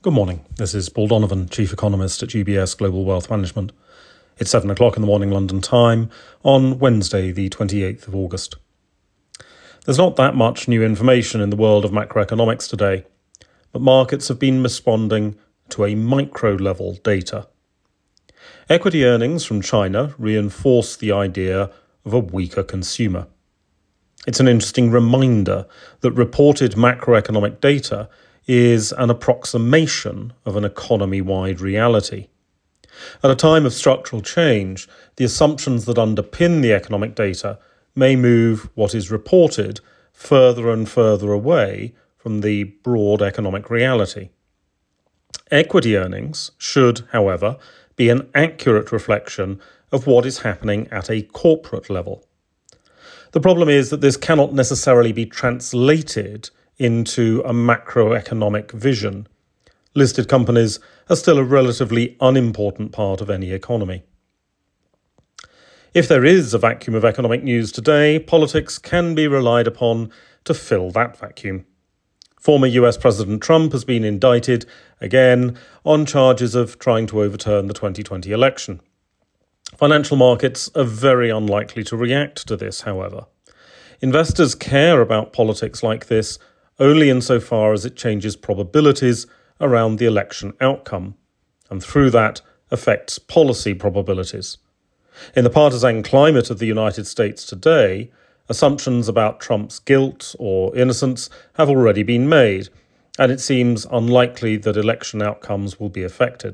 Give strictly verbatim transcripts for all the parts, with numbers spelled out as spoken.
Good morning. This is Paul Donovan, Chief Economist at U B S Global Wealth Management. It's seven o'clock in the morning London time on Wednesday, the twenty-eighth of August. There's not that much new information in the world of macroeconomics today, but markets have been responding to a micro-level data. Equity earnings from China reinforce the idea of a weaker consumer. It's an interesting reminder that reported macroeconomic data is an approximation of an economy-wide reality. At a time of structural change, the assumptions that underpin the economic data may move what is reported further and further away from the broad economic reality. Equity earnings should, however, be an accurate reflection of what is happening at a corporate level. The problem is that this cannot necessarily be translated into a macroeconomic vision. Listed companies are still a relatively unimportant part of any economy. If there is a vacuum of economic news today, politics can be relied upon to fill that vacuum. Former U S President Trump has been indicted again on charges of trying to overturn the twenty twenty election. Financial markets are very unlikely to react to this, however. Investors care about politics like this only insofar as it changes probabilities around the election outcome, and through that affects policy probabilities. In the partisan climate of the United States today, assumptions about Trump's guilt or innocence have already been made, and it seems unlikely that election outcomes will be affected.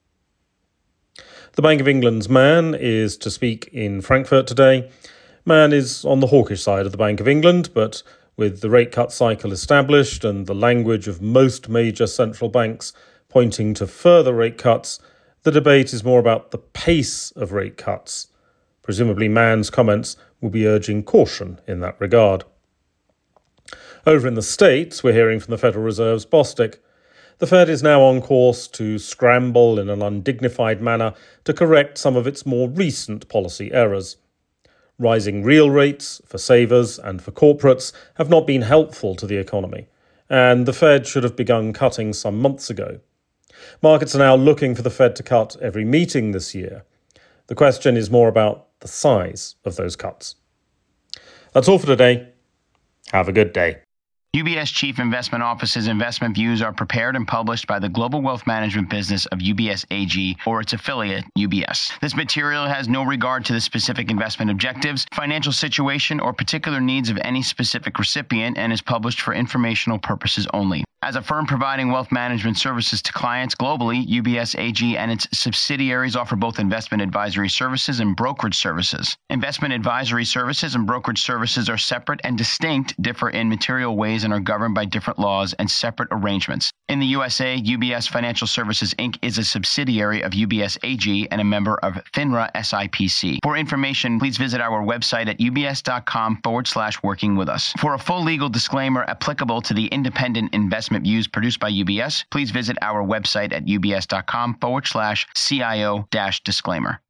The Bank of England's Mann is to speak in Frankfurt today. Mann is on the hawkish side of the Bank of England, but with the rate cut cycle established and the language of most major central banks pointing to further rate cuts, the debate is more about the pace of rate cuts. Presumably Mann's comments will be urging caution in that regard. Over in the States, we're hearing from the Federal Reserve's Bostic. The Fed is now on course to scramble in an undignified manner to correct some of its more recent policy errors. Rising real rates for savers and for corporates have not been helpful to the economy, and the Fed should have begun cutting some months ago. Markets are now looking for the Fed to cut every meeting this year. The question is more about the size of those cuts. That's all for today. Have a good day. U B S Chief Investment Office's investment views are prepared and published by the global wealth management business of U B S A G or its affiliate, U B S. This material has no regard to the specific investment objectives, financial situation, or particular needs of any specific recipient and is published for informational purposes only. As a firm providing wealth management services to clients globally, U B S A G and its subsidiaries offer both investment advisory services and brokerage services. Investment advisory services and brokerage services are separate and distinct, differ in material ways, and are governed by different laws and separate arrangements. In the U S A, U B S Financial Services Incorporated is a subsidiary of U B S A G and a member of FINRA S I P C. For information, please visit our website at ubs.com forward slash working with us. For a full legal disclaimer applicable to the independent investment views produced by U B S, please visit our website at ubs.com forward slash CIO dash disclaimer.